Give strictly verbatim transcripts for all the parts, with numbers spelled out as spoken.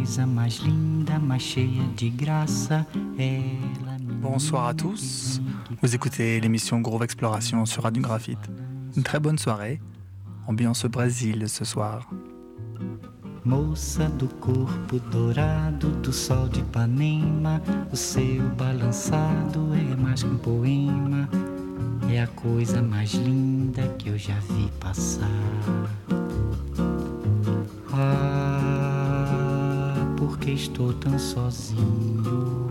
coisa mais linda, mais cheia de graça. Ela, Bonsoir à tous, vous écoutez l'émission Groove Exploration sur Radio Graphite. Une très bonne soirée, ambiance Brésil ce soir. Moça do corpo dourado do sol de Ipanema, o seu balançado é mais que um poema, é a coisa mais linda que eu já vi passar. Ah, porque estou tão sozinho.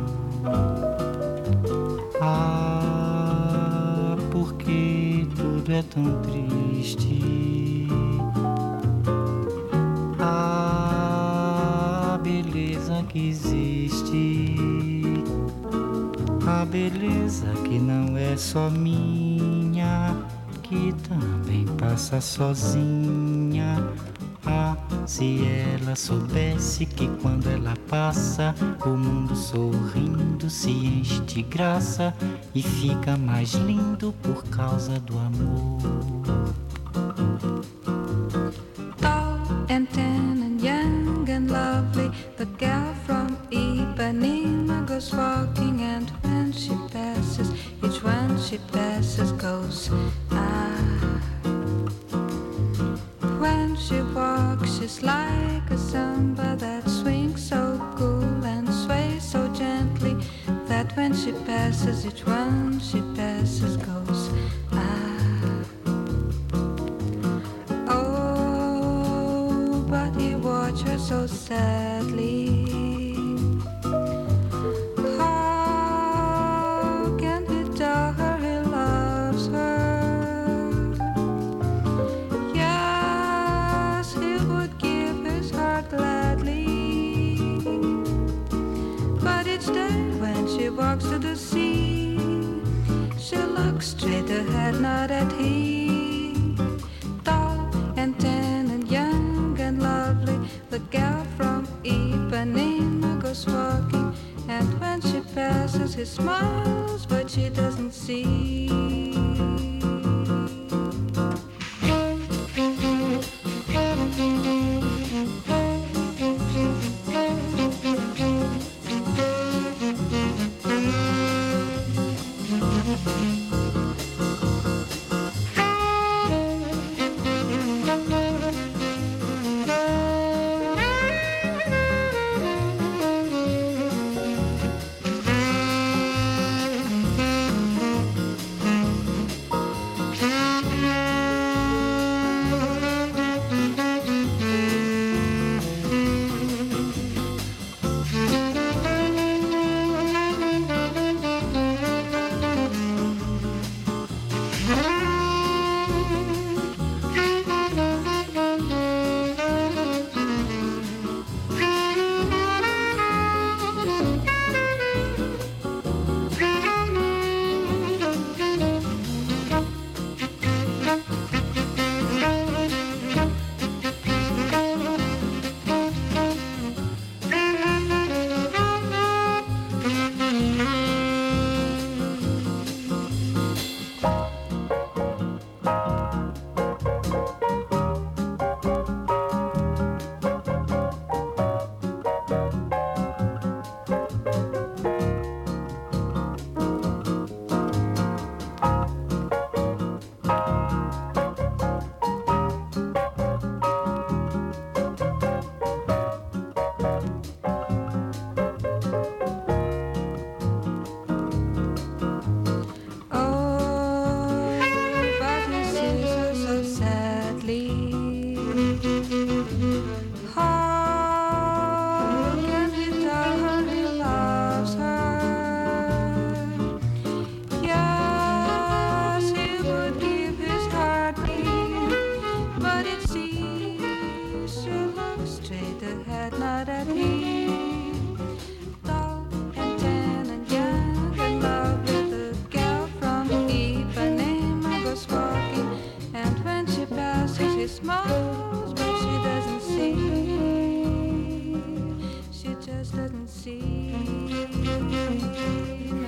Ah, porque tudo é tão triste. A beleza que existe, a beleza que não é só minha, que também passa sozinha. Ah, se ela soubesse que quando ela passa, o mundo sorrindo se enche de graça e fica mais lindo por causa do amor. And tan and young and lovely, the girl from Ipanema goes walking, and when she passes, each one she passes goes ah. When she walks, she's like a samba that swings so cool and sways so gently, that when she passes, each one she passes goes ah. Watch her so sadly. How can he tell her he loves her? Yes, he would give his heart gladly. But each day when she walks to the sea, she looks straight ahead, not at him. Tall and tan and young and lovely, the girl from Ipanema goes walking, and when she passes, he smiles, but she doesn't see.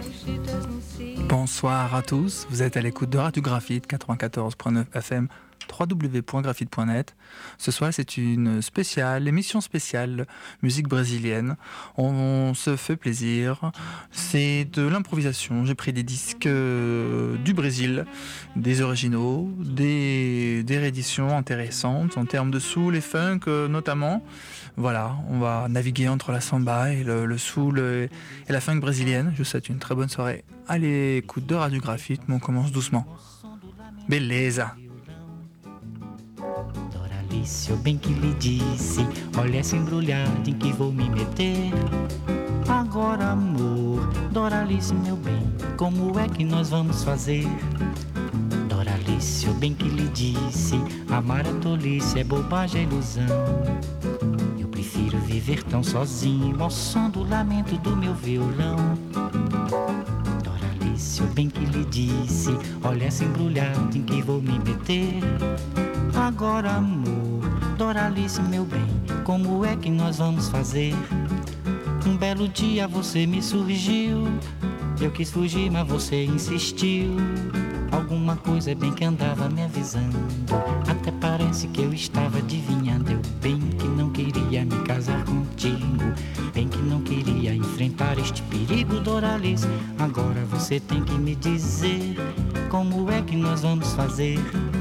Bonsoir à tous, vous êtes à l'écoute de Radio Graphite quatre-vingt-quatorze point neuf F M, w w w point graphite point net. Ce soir, c'est une spéciale, émission spéciale musique brésilienne. On, on se fait plaisir. C'est de l'improvisation. J'ai pris des disques euh, du Brésil, des originaux, des, des rééditions intéressantes en termes de soul et funk euh, notamment. Voilà, on va naviguer entre la samba et le, le soul et, et la funk brésilienne. Je vous souhaite une très bonne soirée. Allez, écoute de Radio Graphite, mais on commence doucement. Beleza! Doralice, eu bem que lhe disse, olha essa embrulhada em que vou me meter. Agora, amor, Doralice, meu bem, como é que nós vamos fazer? Doralice, eu bem que lhe disse, amar é tolice, é bobagem, é ilusão. Eu prefiro viver tão sozinho, ao som do lamento do meu violão. Doralice, eu bem que lhe disse, olha essa embrulhada em que vou me meter. Agora, amor, Doralice, meu bem, como é que nós vamos fazer? Um belo dia você me surgiu, eu quis fugir, mas você insistiu. Alguma coisa é bem que andava me avisando, até parece que eu estava adivinhando. Eu bem que não queria me casar contigo, bem que não queria enfrentar este perigo, Doralice. Agora você tem que me dizer, como é que nós vamos fazer?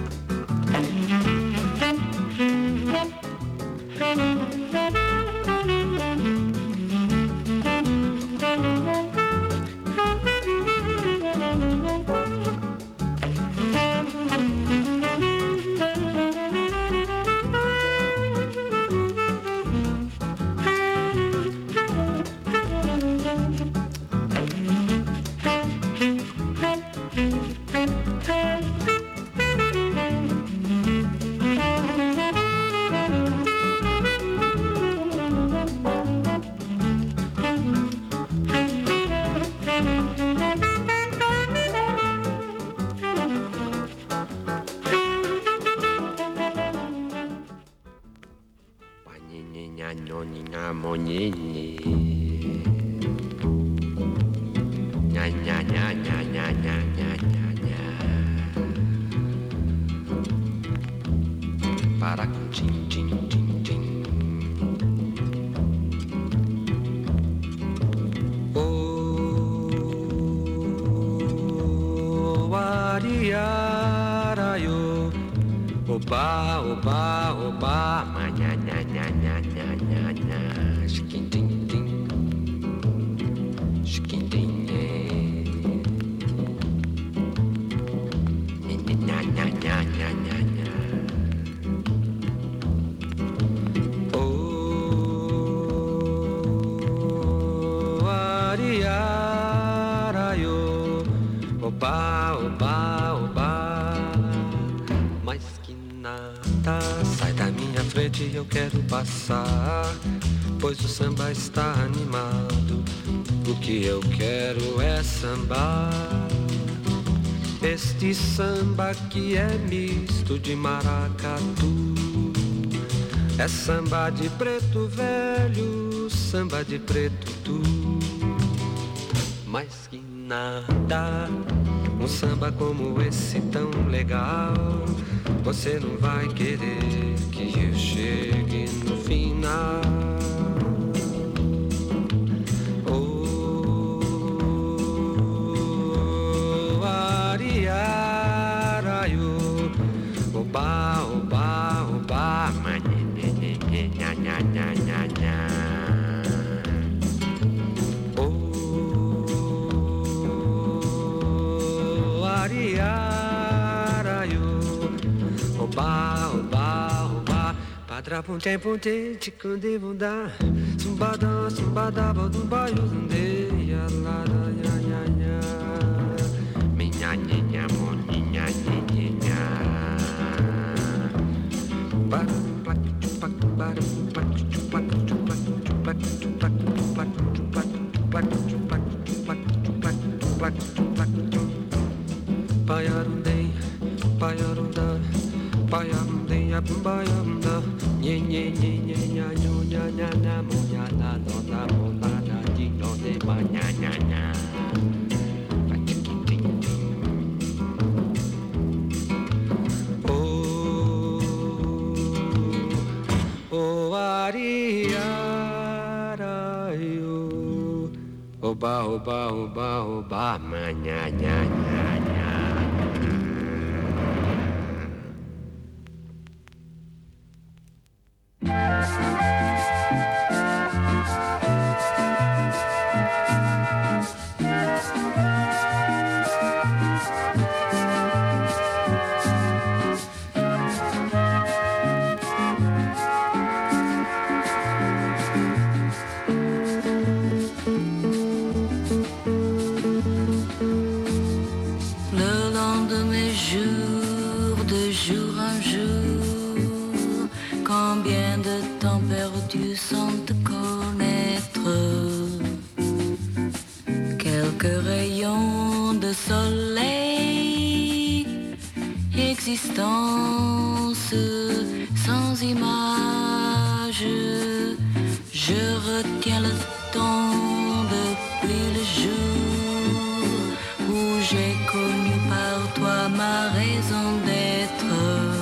Oba, oba, oba, ma nya nya nya nya nya nya nya, shikin ding ding, shikin ding nya nya nya nya nya nya nya. Oh, ariara yo, oba, oba, oba. Sai da minha frente, eu quero passar, pois o samba está animado. O que eu quero é sambar, este samba que é misto de maracatu. É samba de preto velho, samba de preto tu. Mais que nada, um samba como esse tão legal, você não vai querer que eu chegue no final. Oh, ariaraio, oba, oba, oba, ma nha nha nha nha nha nha nha. Oh, ariaraio, oba, oba, oba, padra ponte ponte, ticande bunda, zumbada, zumbada, badumba, yuzunde, ya la la ya ya ya, minha minha moninha minha. Ba ba ba ba ba ba ba ba Payarundei, payarunda, payarundei, apumbayanda, nye nye nye nye nya nyo nya nya nya mo nya na no na mo na na di no de ma nya nya nya. Oh, Oba, oba, oba, oba, manha, nha, nha, nha. Existence sans image, je retiens le temps depuis le jour où j'ai connu par toi ma raison d'être.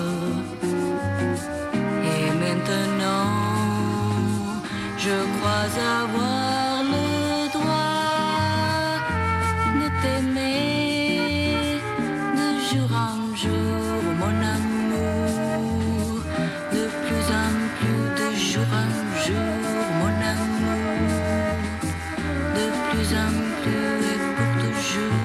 Et maintenant, je crois avoir le droit de t'aimer de jour en jour, mon amour, de plus en plus, de jour en jour, mon amour, de plus en plus et pour toujours.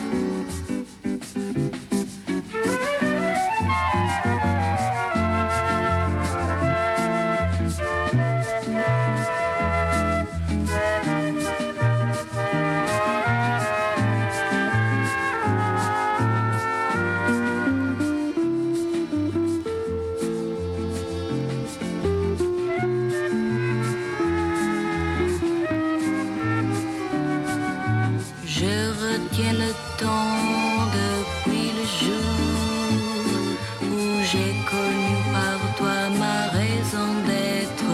Le temps depuis le jour où j'ai connu par toi ma raison d'être.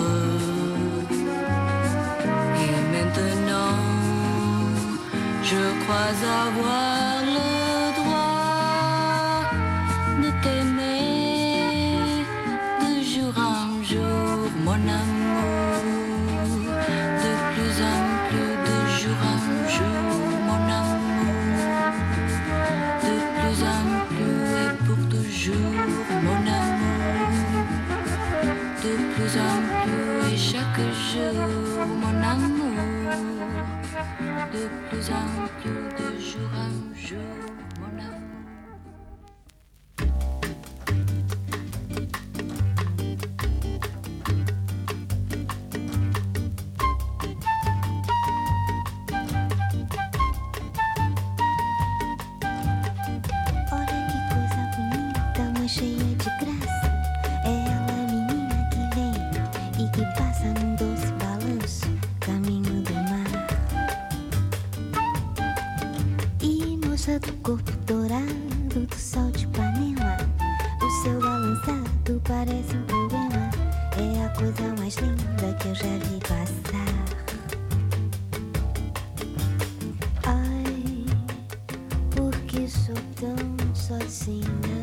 Et maintenant, je crois avoir le droit de t'aimer de jour en jour, mon amour, de plus en plus, de jour en jour, mon amour. Mon amour, de plus en plus et chaque jour, mon amour, de plus en plus, de jour en jour, mon amour. Cheia de graça, é ela a menina que vem e que passa num doce balanço, caminho do mar. E moça do corpo dourado do sol de Ipanema, o seu balançado parece um poema, é a coisa mais linda que eu já vi passar. Ai, por que sou tão sozinha?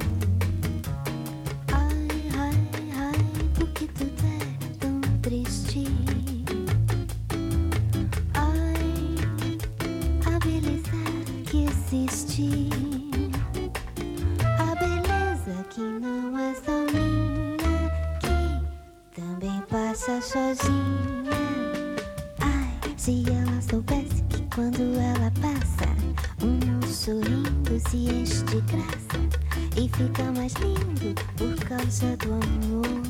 A beleza que não é só minha, que também passa sozinha. Ai, se ela soubesse que quando ela passa, o mundo sorrindo se enche de graça e fica mais lindo por causa do amor.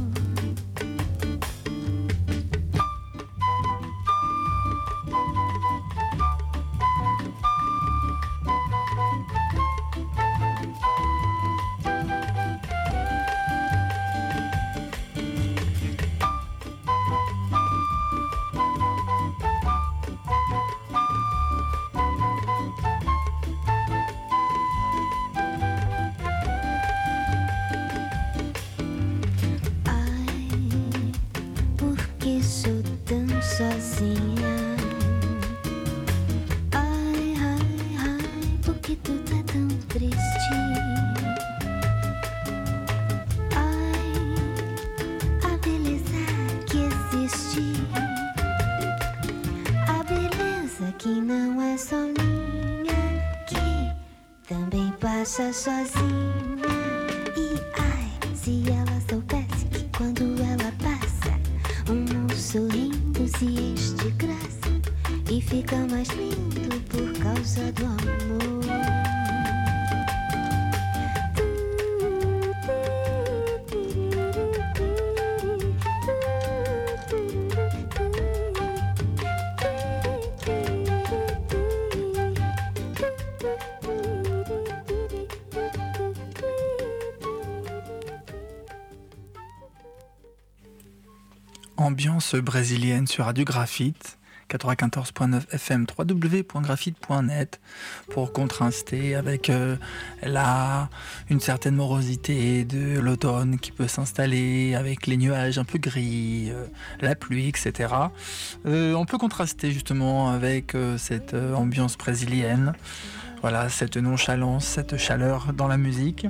Sozinha, ai, ai, ai, porque tu tá tão triste. Ai, a beleza que existe, a beleza que não é só minha, que também passa sozinha. E ai, se ela soubesse que quando ela passa, um mundo sorrindo se enche de graça e fica mais lindo por causa do amor. Ambiance brésilienne sur Radio Graphite, quatre-vingt-quatorze point neuf F M, w w w point graphite point net, pour contraster avec euh, la, une certaine morosité de l'automne qui peut s'installer, avec les nuages un peu gris, euh, la pluie, et cetera. Euh, on peut contraster justement avec euh, cette euh, ambiance brésilienne, voilà, cette nonchalance, cette chaleur dans la musique.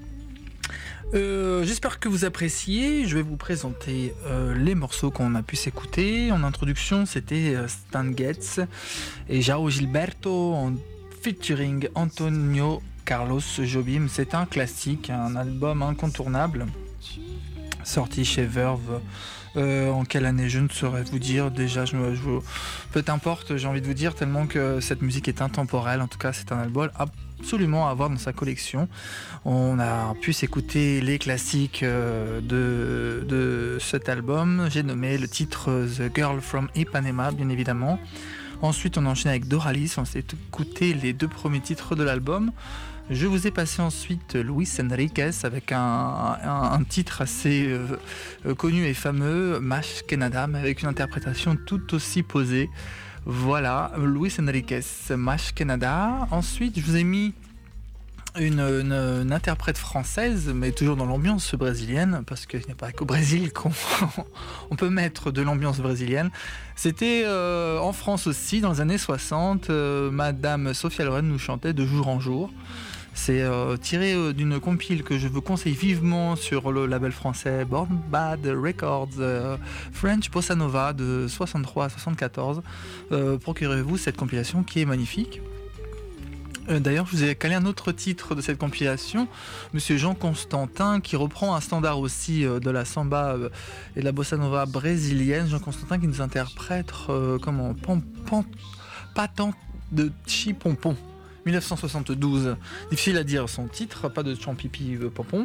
Euh, j'espère que vous appréciez. Je vais vous présenter euh, les morceaux qu'on a pu s'écouter. En introduction, c'était euh, Stan Getz et João Gilberto en featuring Antonio Carlos Jobim. C'est un classique, un album incontournable sorti chez Verve. Euh, en quelle année, je ne saurais vous dire. Déjà, je, me, je peu importe, j'ai envie de vous dire, tellement que cette musique est intemporelle. En tout cas, c'est un album absolument à avoir dans sa collection. On a pu s'écouter les classiques de, de cet album. J'ai nommé le titre The Girl from Ipanema, bien évidemment. Ensuite, on enchaîne avec Doralis. On s'est écouté les deux premiers titres de l'album. Je vous ai passé ensuite Luis Enriquez avec un, un, un titre assez euh, connu et fameux, Mas que nada, mais avec une interprétation tout aussi posée. Voilà, Luis Enriquez, Mas que nada. Ensuite, je vous ai mis une, une, une interprète française, mais toujours dans l'ambiance brésilienne, parce qu'il n'y a pas qu'au Brésil qu'on on peut mettre de l'ambiance brésilienne. C'était euh, en France aussi, dans les années soixante, euh, Madame Sophia Loren nous chantait de jour en jour. C'est euh, tiré euh, d'une compile que je vous conseille vivement sur le label français Born Bad Records, euh, French Bossa Nova de soixante-trois à soixante-quatorze. Euh, procurez-vous cette compilation qui est magnifique. Euh, d'ailleurs, je vous ai calé un autre titre de cette compilation, Monsieur Jean Constantin, qui reprend un standard aussi euh, de la samba euh, et de la bossa nova brésilienne. Jean Constantin qui nous interprète euh, comment pan, pan, Patent de Chipompon. dix-neuf cent soixante-douze, difficile à dire son titre, pas de champipi pompon,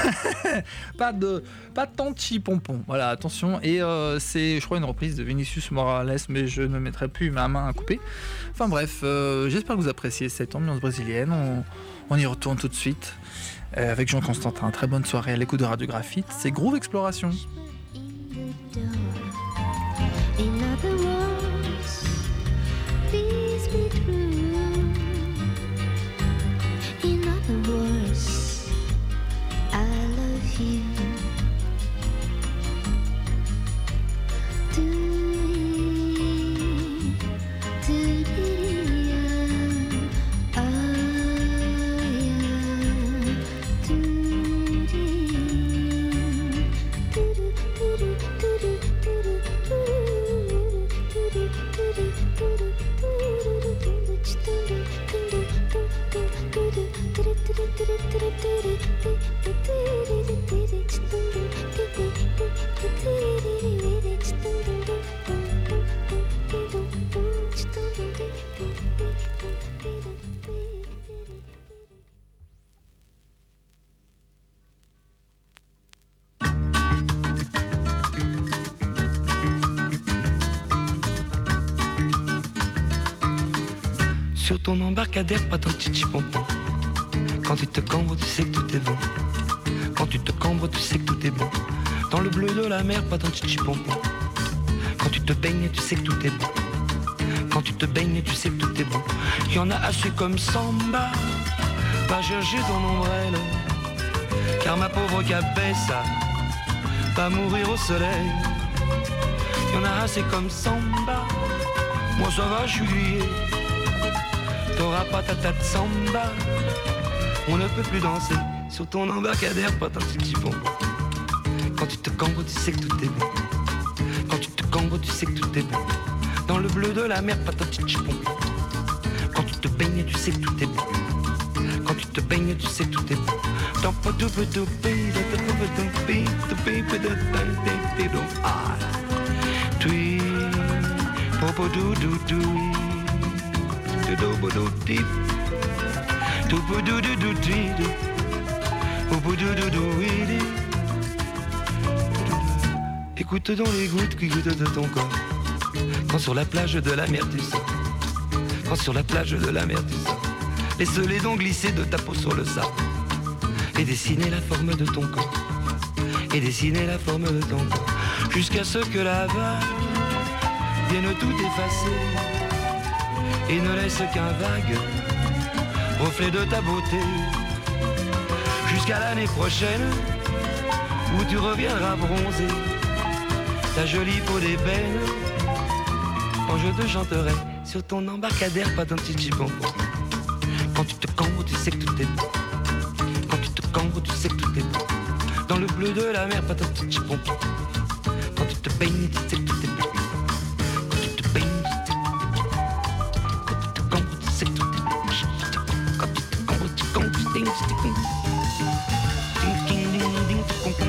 pas de pas de tanti pompon, voilà, attention, et euh, c'est je crois une reprise de Vinicius Morales, mais je ne mettrai plus ma main à couper. Enfin bref, euh, j'espère que vous appréciez cette ambiance brésilienne, on, on y retourne tout de suite euh, avec Jean Constantin. Très bonne soirée à l'écoute de Radio Graphite, c'est Groove Exploration. Sur ton embarcadère, pas ton titi pompon. Quand tu te cambres, tu sais que tout est bon. Quand tu te cambres, tu sais que tout est bon. Dans le bleu de la mer, pas ton titi pompon. Quand tu te baignes, tu sais que tout est bon. Quand tu te baignes, tu sais que tout est bon. Y en a assez comme samba, pas chercher ton ombrelle. Car ma pauvre cabessa va mourir au soleil. Y en a assez comme samba, moi ça va, je suis lié. T'auras pas ta tête samba, on ne peut plus danser sur ton embarcadère, pas tant de chiffon. Quand tu te cambres, tu sais que tout est bon. Quand tu te cambres, tu sais que tout est bon. Dans le bleu de la mer, pas tant de chiffon. baignes, tu sais que tout est beau. Quand tu te baignes, tu sais que tout est beau. Ah, tui, popo do do do, do do do do deep, do do do do do do, popo do do do do. Écoute dans les gouttes qui goûtent de ton corps. Quand sur la plage de la mer tu sors. Quand sur la plage de la mer tu sors. Laisse les dents glisser de ta peau sur le sable. Et dessiner la forme de ton corps. Et dessiner la forme de ton corps. Jusqu'à ce que la vague vienne tout effacer. Et ne laisse qu'un vague reflet de ta beauté. Jusqu'à l'année prochaine où tu reviendras bronzé. Ta jolie peau d'ébène, quand je te chanterai sur ton embarcadère, pas d'un petit chipon. Quand tu te cambres, tu sais que tout est beau. Quand tu te cambres, tu sais que tout est beau. Dans le bleu de la mer, pas d'un petit chipon. Quand tu te baignes, tu sais que tout est beau. Quand tu te baignes, tu sais que tout est beau. Quand tu te cambres, tu sais que tout est beau. Quand tu te cambres, tu cambres, tu ding, tu ding. Ding, ding, ding, ding, tu comprends.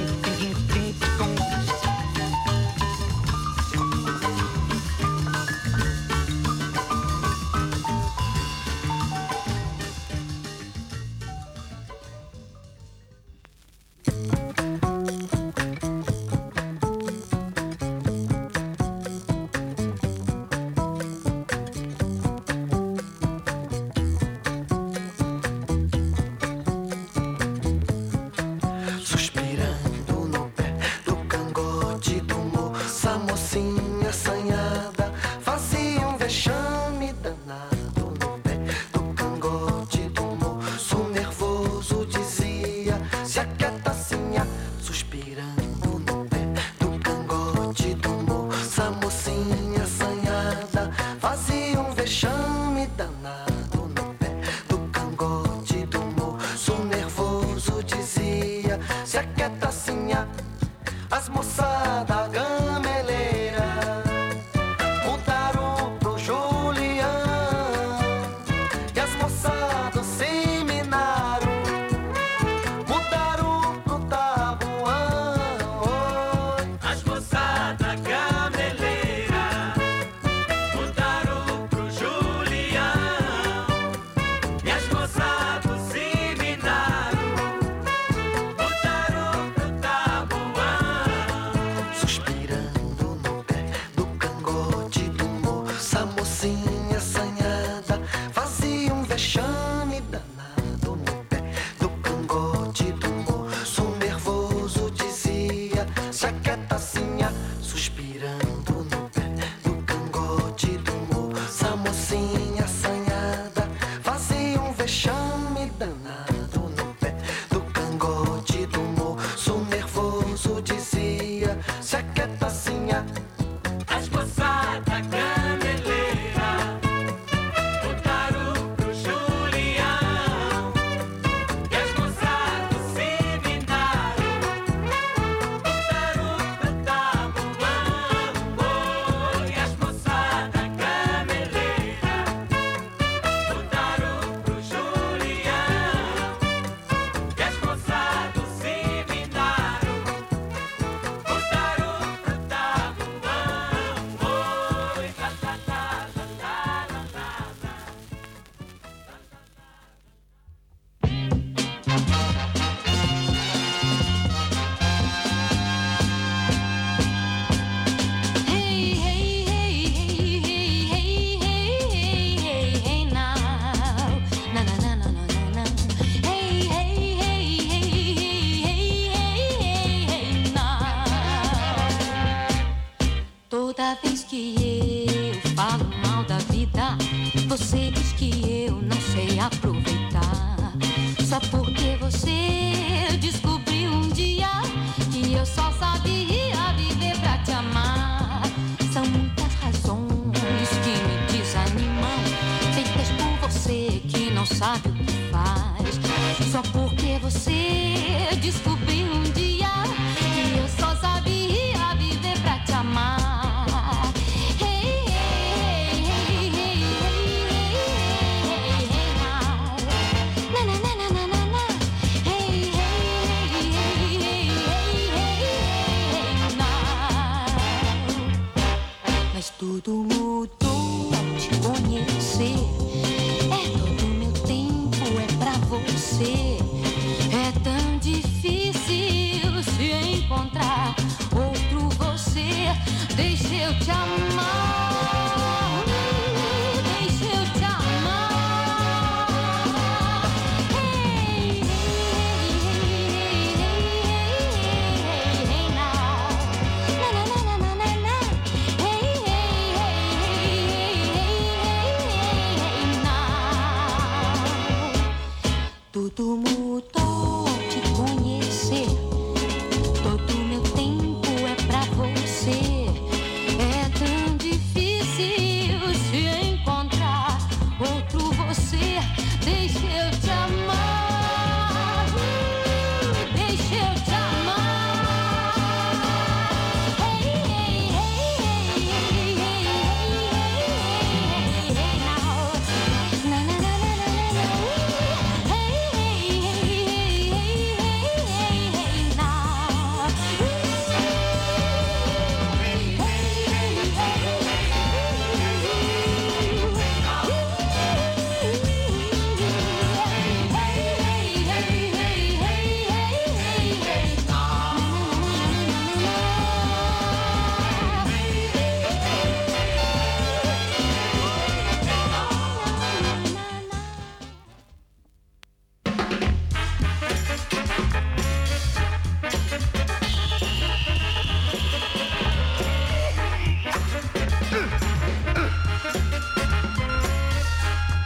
Hey, hey, hey, hey, hey, hey, hey, hey.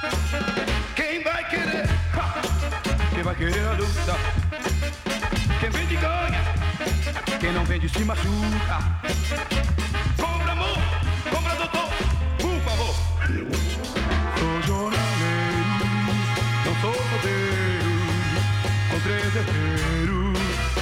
Quem vai querer? Ha! Quem vai querer a luta? Quem vende ganha, quem não vende se machuca. Compra amor, compra doutor, por favor. Sou jornaleiro, não sou rodeiro, com três herdeiros.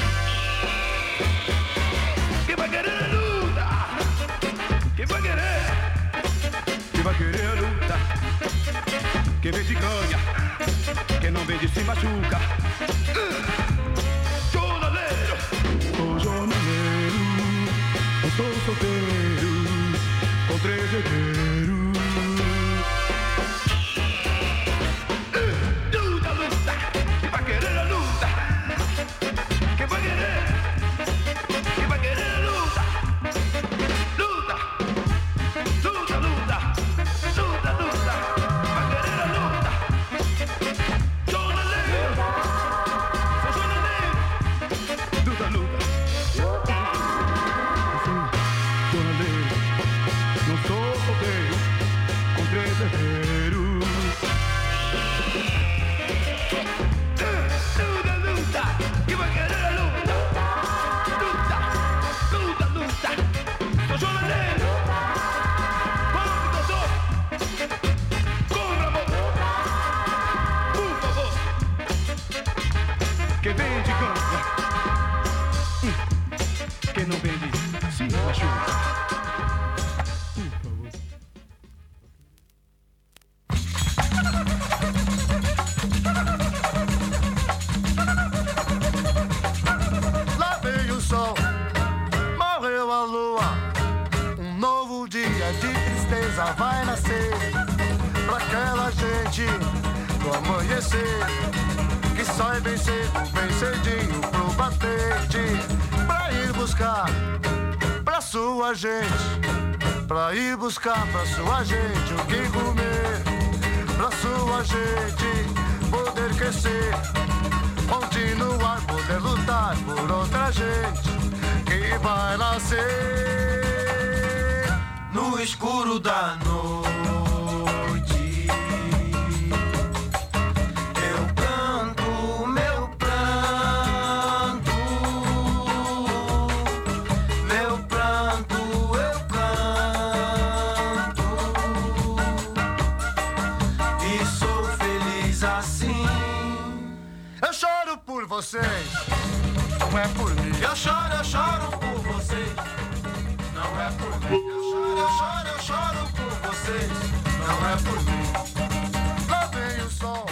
Quem vai querer a luta? Quem vai querer? Quem vai querer a luta? Quem vende ganha, quem não vende se machuca. Jornaleiro, sou jornaleiro, não sou solteiro, com três herdeiros. Luta, luta, quem vai querer a luta? Quem vai querer? Quem vai querer a luta? Luta, luta, luta, luta, luta, vai querer a luta? Jornaleiro, sou jornaleiro, luta, luta. Jornaleiro, não sou rodeiro, com três herdeiros. Luta, luta, que vai querer a luta? Luta, luta, luta, sou jornaleiro. Vamos, doutor, compra amor, por favor. Quem vende ganha, Hum. quem não vende se machuca. Por favor. Lá veio o sol, morreu a lua. Um novo dia de tristeza vai nascer pra aquela gente do amanhecer que sai bem cedo, bem cedinho pro batente, pra ir buscar pra sua gente, pra ir buscar pra sua gente o que comer, pra sua gente poder crescer, continuar, poder lutar por outra gente que vai nascer no escuro da noite. Eu canto meu pranto, meu pranto eu canto e sou feliz assim. Eu choro por vocês, não é por mim. Eu choro, eu choro por vocês, não é por mim. Eu choro, eu choro, eu choro por vocês, não é por mim. Lá vem o sol,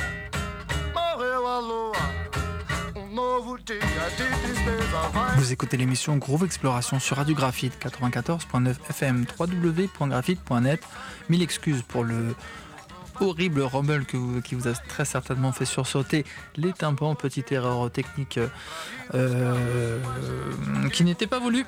morreu a lua, um novo dia de tristeza vai. Vous écoutez l'émission Groove Exploration sur Radio Graphite quatre-vingt-quatorze point neuf F M, w w w point graphite point net. Mille excuses pour le horrible rumble que vous- qui vous a très certainement fait sursauter les tympans, petite erreur technique euh, qui n'était pas voulue.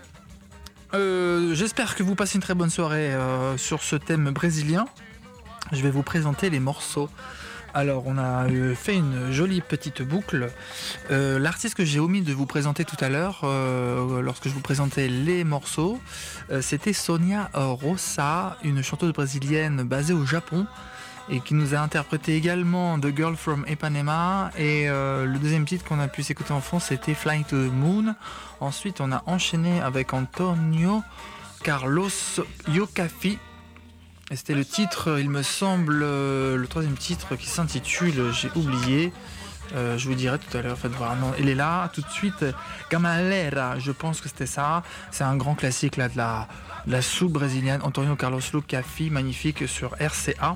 Euh, J'espère que vous passez une très bonne soirée euh, sur ce thème brésilien. Je vais vous présenter les morceaux. Alors, on a euh, fait une jolie petite boucle. Euh, L'artiste que j'ai omis de vous présenter tout à l'heure, euh, lorsque je vous présentais les morceaux, euh, c'était Sonia Rosa, une chanteuse brésilienne basée au Japon et qui nous a interprété également The Girl from Ipanema. Et euh, le deuxième titre qu'on a pu s'écouter en fond, c'était Flying to the Moon. Ensuite, on a enchaîné avec Antonio Carlos Yokafi. Et c'était le titre, il me semble, euh, le troisième titre qui s'intitule, j'ai oublié, euh, je vous dirai tout à l'heure, faites voir, non, il est là, tout de suite, Camalera, je pense que c'était ça, c'est un grand classique là de la, de la soupe brésilienne, Antonio Carlos Yokafi, magnifique sur R C A.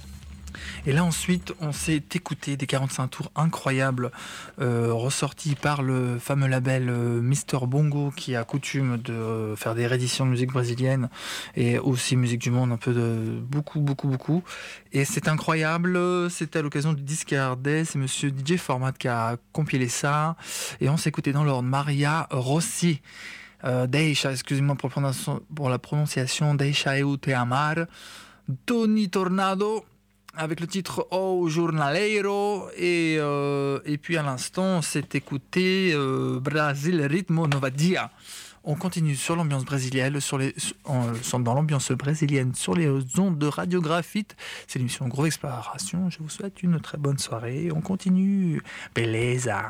Et là ensuite on s'est écouté des quarante-cinq tours incroyables euh, ressortis par le fameux label euh, Mister Bongo, qui a coutume de euh, faire des rééditions de musique brésilienne et aussi musique du monde, un peu de beaucoup beaucoup beaucoup. Et c'est incroyable, c'était à l'occasion du Discard Day, c'est monsieur D J Format qui a compilé ça et on s'est écouté dans l'ordre Maria Rossi, euh, Deixa, excusez-moi pour, pour la prononciation, Deixa eu te amar, Tony Tornado avec le titre Oh Jornaleiro, et, euh, et puis à l'instant on s'est écouté euh, Brasil Ritmo Nova Dia. On continue sur l'ambiance brésilienne, sur les, en, dans l'ambiance brésilienne sur les ondes de Radio Graphite. C'est l'émission Groove Exploration. Je vous souhaite une très bonne soirée. On continue. Beleza.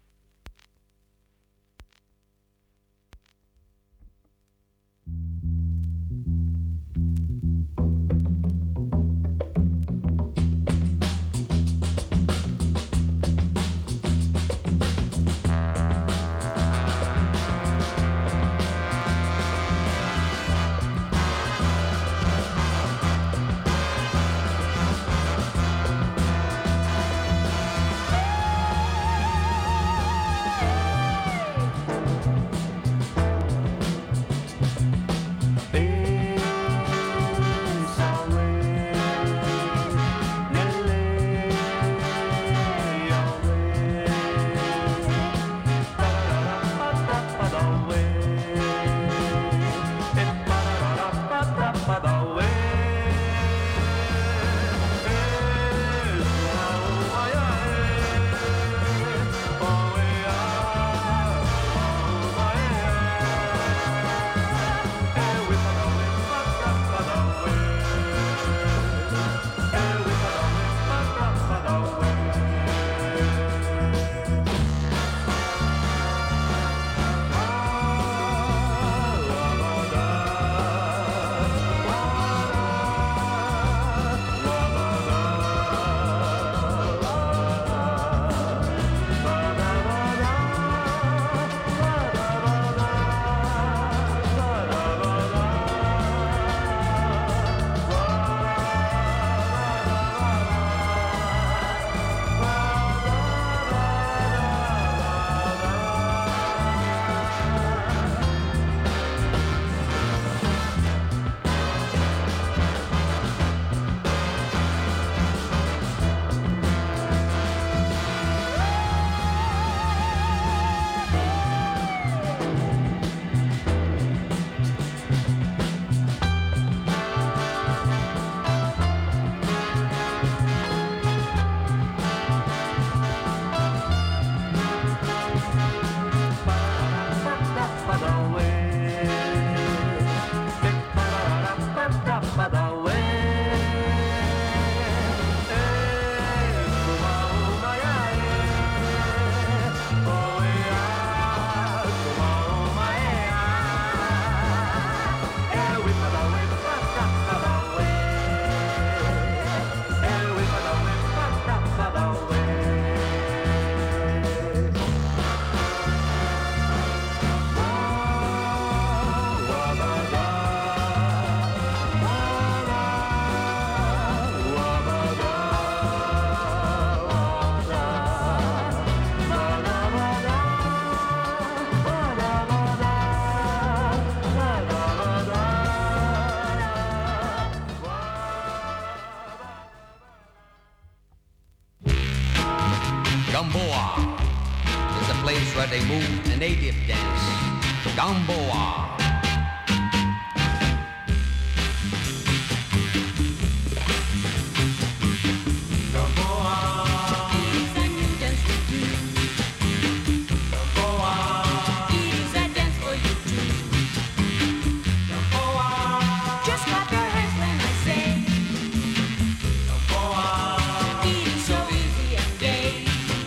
Gamboa is a place where they move a native dance. Gamboa.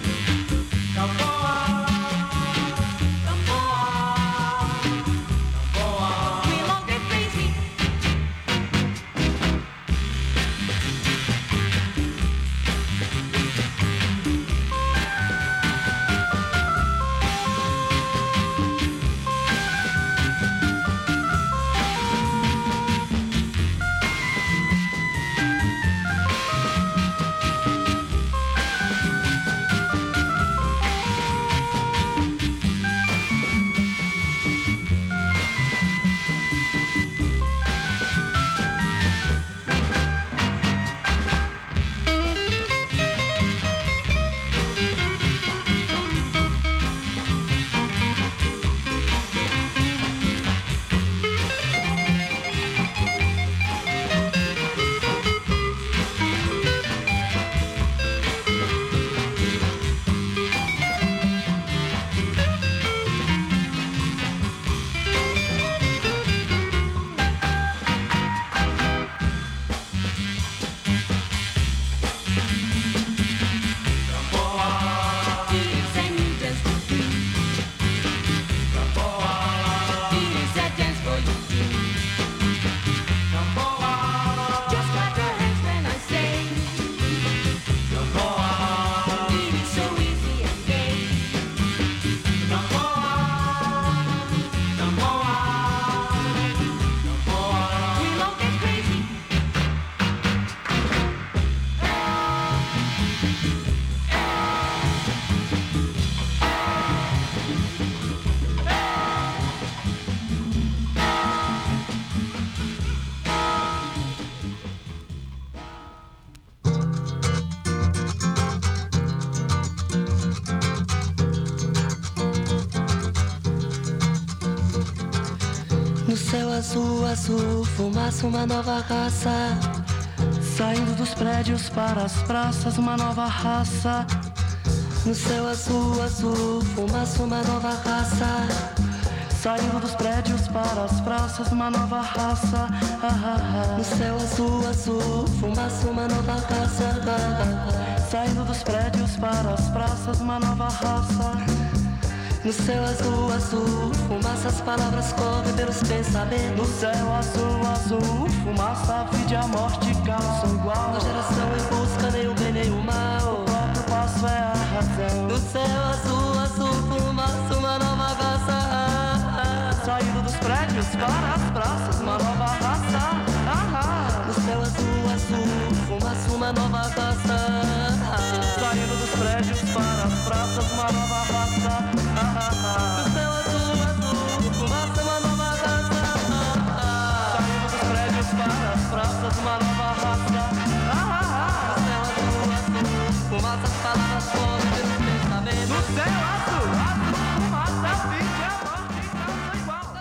Gamboa, céu azul, azul, fumaça, uma nova raça. Saindo dos prédios para as praças, uma nova raça. No céu azul, azul, fumaça, uma nova raça. Saindo dos prédios para as praças, uma nova raça. Ah, ah, ah. No céu azul, azul, fumaça, uma nova raça. Ah, ah, ah. Saindo dos prédios para as praças, uma nova raça. No céu azul, azul, fumaça, as palavras correm pelos pensamentos. No céu azul, azul, fumaça, a vida e a morte calçam igual. A geração em busca nem o bem nem o mal. O próprio passo é a razão. No céu azul, azul, fumaça, uma nova raça. Saindo dos prédios para as praças, uma nova raça. No céu azul, azul, fumaça, uma nova raça. Saindo dos prédios para as praças, uma nova raça. No céu azul, azul, fumaça, uma nova raça. Saindo dos prédios para as praças, uma nova raça. No céu azul, azul, fumaça, as palavras correm pelos pensamentos. No céu azul, azul, fumaça, a vida e a morte calçam igual.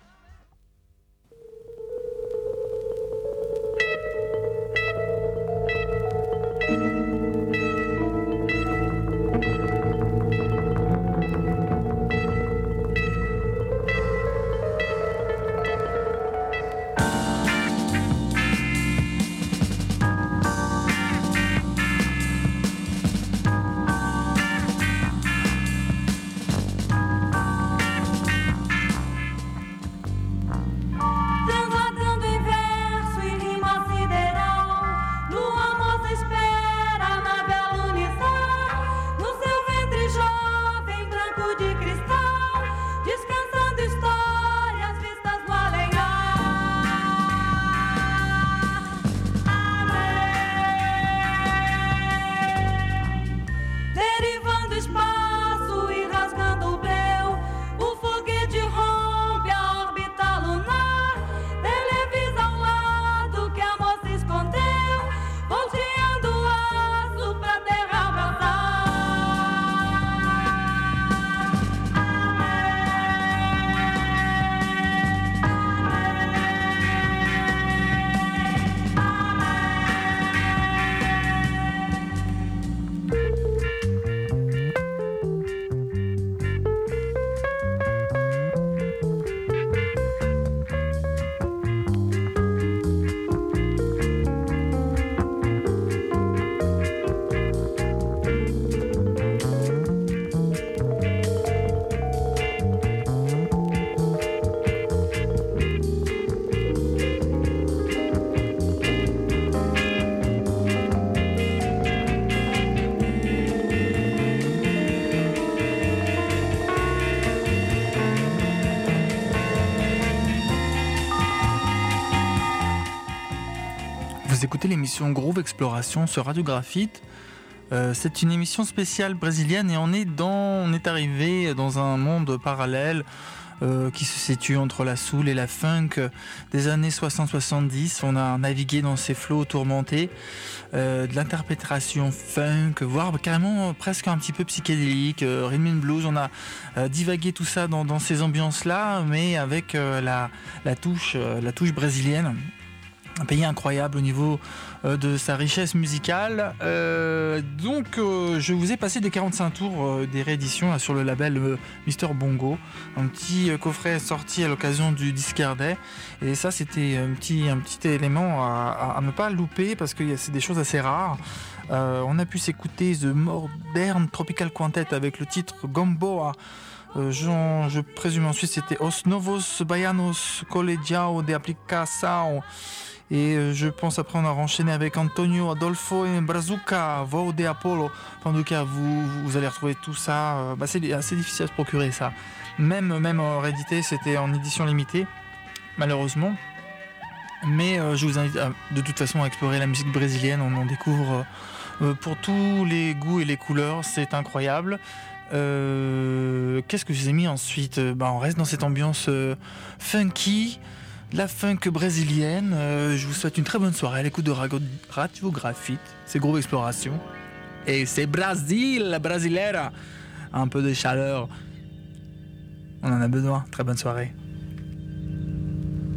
Vous écoutez l'émission Groove Exploration sur Radio Graphite. Euh, c'est une émission spéciale brésilienne et on est, dans, on est arrivé dans un monde parallèle euh, qui se situe entre la soul et la funk des années soixante soixante-dix. On a navigué dans ces flots tourmentés, euh, de l'interprétation funk, voire carrément presque un petit peu psychédélique, euh, rhythm and blues. On a euh, divagué tout ça dans, dans ces ambiances-là, mais avec euh, la, la, touche, euh, la touche brésilienne. Un pays incroyable au niveau euh, de sa richesse musicale. Euh, donc, euh, je vous ai passé des quarante-cinq tours euh, des rééditions là, sur le label euh, Mister Bongo. Un petit euh, coffret sorti à l'occasion du Discard Day. Et ça, c'était un petit, un petit élément à, à, à ne pas louper parce que c'est des choses assez rares. Euh, on a pu s'écouter The Modern Tropical Quartet avec le titre Gamboa. Euh, je, je présume ensuite c'était Os Novos Baianos Colegiao de Aplicação. Et euh, je pense après on a enchaîné avec Antonio Adolfo et Brazuca, Voo de Apollo. Enfin, en tout cas, vous, vous allez retrouver tout ça. Euh, bah, c'est assez difficile à se procurer ça. Même, même en réédité, c'était en édition limitée, malheureusement. Mais euh, je vous invite à, de toute façon à explorer la musique brésilienne. On en découvre euh, pour tous les goûts et les couleurs. C'est incroyable. Euh, qu'est-ce que je vous ai mis ensuite? Bah, on reste dans cette ambiance euh, funky, la funk brésilienne. Euh, je vous souhaite une très bonne soirée à l'écoute de Radio Graphite. C'est Groove Exploration. Et c'est Brasil, la brasileira. Un peu de chaleur. On en a besoin. Très bonne soirée.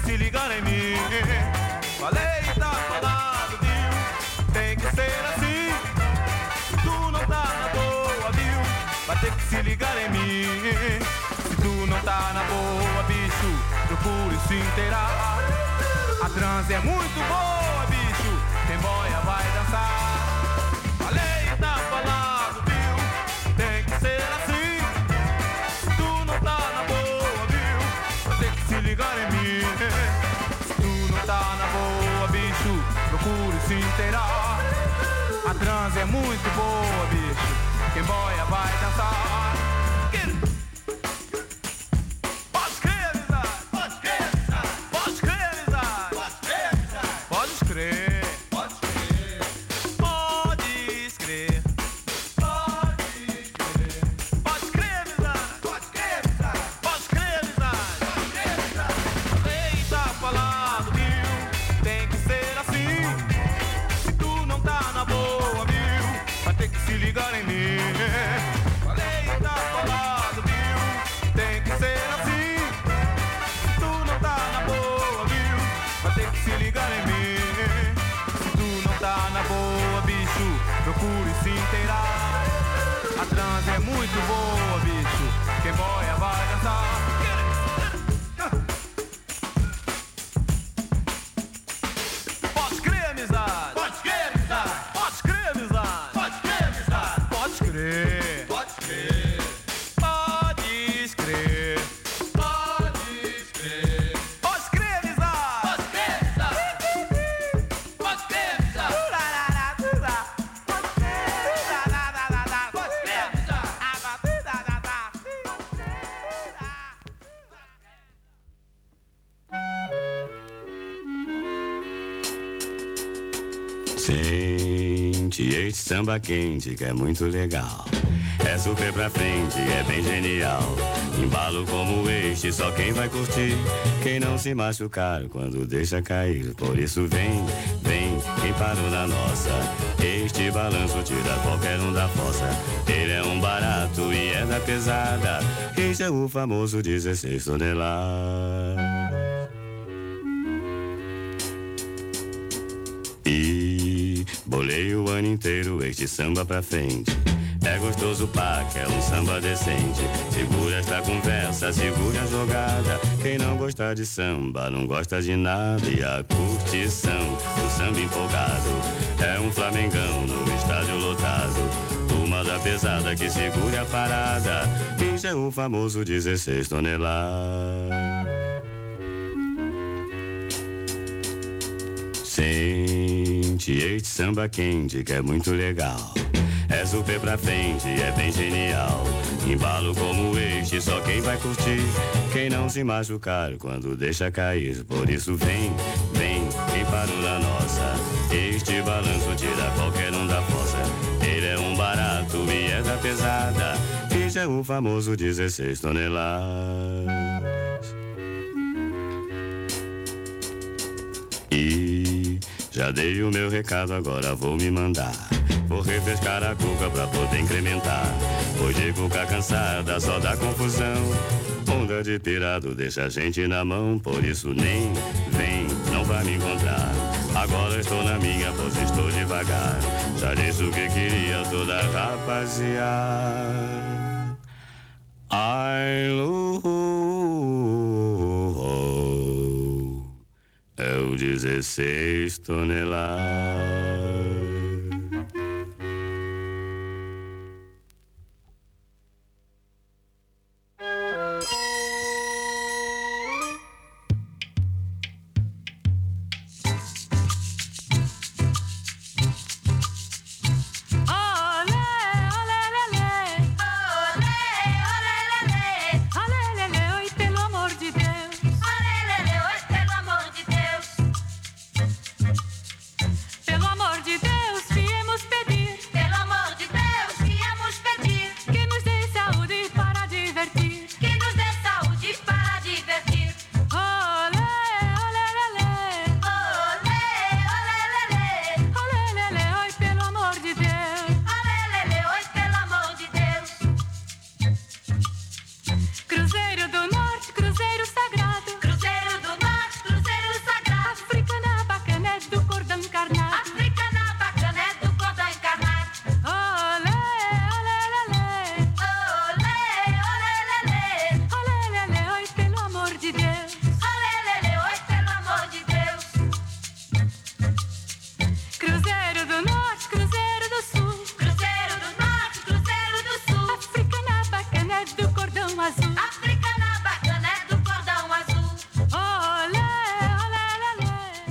se ligar em mim. Falei, tá falado, viu? Tem que ser assim. Se tu não tá na boa, viu? Vai ter que se ligar em mim. Se tu não tá na boa, bicho, procure se inteirar. A transe é muito boa, bicho, quem boia vai dançar. Falei, tá falado, viu? Tem que ser assim. Se tu não tá na boa, viu? Vai ter que se ligar em mim. Se tu não tá na boa, bicho, procure se inteirar. A transe é muito boa, bicho, quem boia vai dançar. Pode crer, amizade. Pode crer, amizade. Pode crer, amizade. Pode crer, amizade. Pode crer. Pode crer. Pode crer. Pode crer, amizade. Pode crer, amizade. Pode crer, amizade. Pode crer, amizade. Ei, tá falado, viu? Tem que ser assim. Se tu não tá na boa, viu? Vai ter que se ligar em mim. Falei, tá falado, viu? Tem que ser assim. Se tu não tá na boa, viu? Vai ter que se ligar em mim. Se tu não tá na boa, bicho, procure se inteirar. A transe é muito boa, bicho, quem boia vai dançar. Pode crer, amizade. Pode crer, amizade. Pode crer, amizade. Pode crer, amizade. Pode crer. Pode crer. Pode crer. Pode crer. Pode crer, amizade. Pode crer, amizade. Pode crer, amizade. Pode crer. Pode crer, Sente este samba quente que é muito legal. É super pra frente, é bem genial. Embalo como este, só quem vai curtir. Quem não se machucar quando deixa cair. Por isso vem, vem, quem parou na nossa. Este balanço tira qualquer um da fossa. Ele é um barato e é da pesada. Este é o famoso dezesseis toneladas. E bolei o ano inteiro este samba pra frente. É gostoso pá, que é um samba decente. Segura esta conversa, segura a jogada. Quem não gosta de samba, não gosta de nada. E a curtição, o samba empolgado. É um flamengão no estádio lotado. Turma da pesada que segura a parada. Isso é o famoso dezesseis toneladas. Sente este samba quente que é muito legal. É super pra frente, é bem genial. Embalo como este, só quem vai curtir. Quem não se machucar quando deixa cair. Por isso vem, vem, quem parou na nossa. Este balanço tira qualquer um da fossa. Ele é um barato e é da pesada. Este é o famoso dezesseis toneladas. E já dei o meu recado, agora vou me mandar. Vou refrescar a cuca pra poder incrementar. Pois de cuca cansada só dá confusão. Onda de pirado deixa a gente na mão. Por isso nem vem, não vai me encontrar. Agora estou na minha pose, estou devagar. Já disse o que queria toda rapaziada. Ai, lu, é o dezesseis toneladas. Pelo amor Africana bacana é do cordão azul. Olé, olé,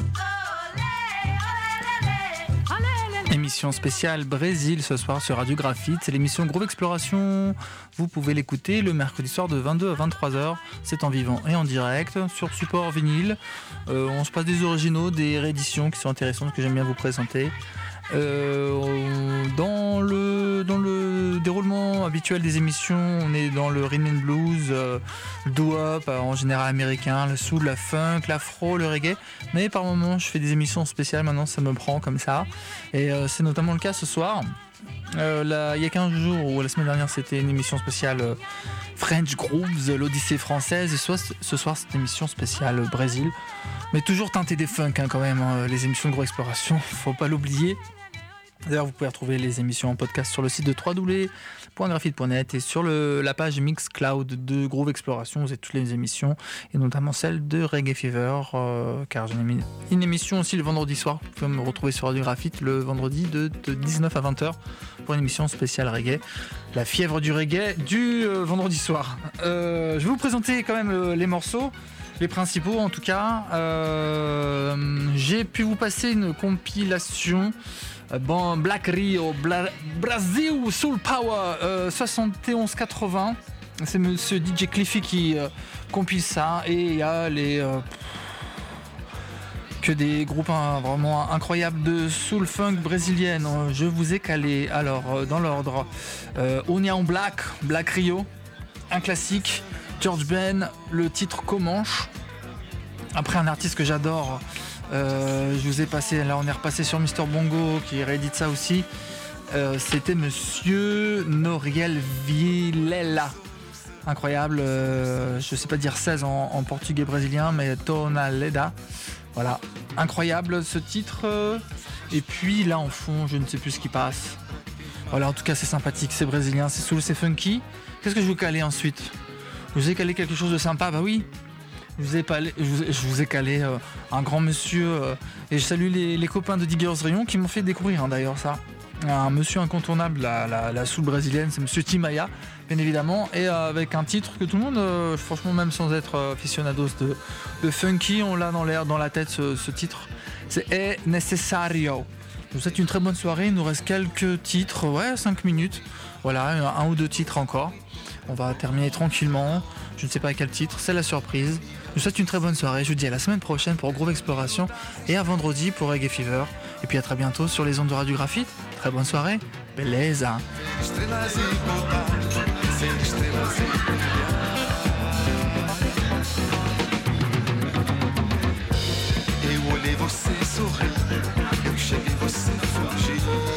olé, olé, olé. Émission spéciale Brésil ce soir sur Radio Graphite. C'est l'émission Groove Exploration. Vous pouvez l'écouter le mercredi soir de vingt-deux à vingt-trois heures. C'est en vivant et en direct sur support vinyle. Euh, on se passe des originaux, des rééditions qui sont intéressantes que j'aime bien vous présenter. Euh, dans, le, dans le déroulement habituel des émissions, on est dans le rhythm and blues, euh, le doo-wop en général américain, le soul, la funk, l'afro, le reggae. Mais par moments, je fais des émissions spéciales. Maintenant, ça me prend comme ça. Et euh, c'est notamment le cas ce soir. Euh, là, il y a quinze jours, ou la semaine dernière, c'était une émission spéciale euh, French Grooves, l'Odyssée française. Et soit, ce soir, c'est une émission spéciale euh, Brésil. Mais toujours teintée des funk hein, quand même, hein, les émissions de Groove Exploration, faut pas l'oublier. D'ailleurs, vous pouvez retrouver les émissions en podcast sur le site de w w w point graphite point net et sur le, la page Mixcloud de Groove Exploration. Vous avez toutes les émissions et notamment celle de Reggae Fever, euh, car j'ai une, une émission aussi le vendredi soir. Vous pouvez me retrouver sur Radio Graphite le vendredi de, de dix-neuf à vingt heures pour une émission spéciale reggae. La fièvre du reggae du euh, vendredi soir. Euh, je vais vous présenter quand même euh, les morceaux. Les principaux en tout cas. Euh, j'ai pu vous passer une compilation. Bon, Black Rio, Bla- Brazil Soul Power euh, soixante et onze quatre-vingts. C'est monsieur D J Cliffy qui euh, compile ça. Et il y a les. Euh, que des groupes hein, vraiment incroyables de soul funk brésilienne. Je vous ai calé. Alors, euh, dans l'ordre, euh, Onia en Black, Black Rio, un classique. George Ben, le titre Comanche. Après, un artiste que j'adore. Euh, je vous ai passé, là on est repassé sur Mister Bongo qui réédite ça aussi. Euh, c'était Monsieur Noriel Vilela. Incroyable, euh, je sais pas dire seize en, en portugais brésilien, mais Tonaleda. Voilà, incroyable ce titre. Et puis là en fond, je ne sais plus ce qui passe. Voilà, en tout cas c'est sympathique, c'est brésilien, c'est soul, c'est funky. Qu'est-ce que je vous calais ensuite? Je vous ai calé quelque chose de sympa, bah oui. Je vous ai, palé, je vous, je vous ai calé euh, un grand monsieur euh, et je salue les, les copains de Diggers Rayon qui m'ont fait découvrir hein, d'ailleurs ça. Un monsieur incontournable, la, la, la soul brésilienne, c'est monsieur Timaya, bien évidemment, et euh, avec un titre que tout le monde, euh, franchement même sans être euh, aficionados de, de funky, on l'a dans l'air, dans la tête ce, ce titre. C'est É Necessario. Je vous souhaite une très bonne soirée, il nous reste quelques titres, ouais, cinq minutes, voilà, un ou deux titres encore. On va terminer tranquillement, je ne sais pas à quel titre, c'est la surprise. Je vous souhaite une très bonne soirée, je vous dis à la semaine prochaine pour Groove Exploration et à vendredi pour Reggae Fever. Et puis à très bientôt sur les ondes de Radio Graphite. Très bonne soirée, beleza! Eu olhei você sorrir, eu cheguei você fugir.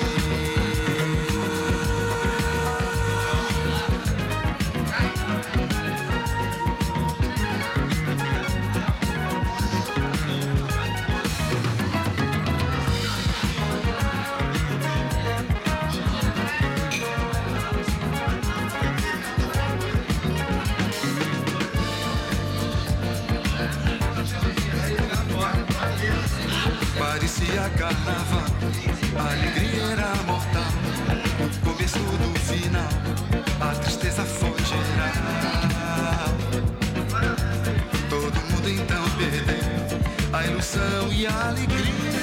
Parecia carnaval, a alegria era mortal. No começo do final, a tristeza foi geral. Todo mundo então perdeu a ilusão e a alegria.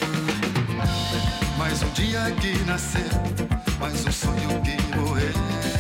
Mais um dia que nasceu, mais um sonho que morreu.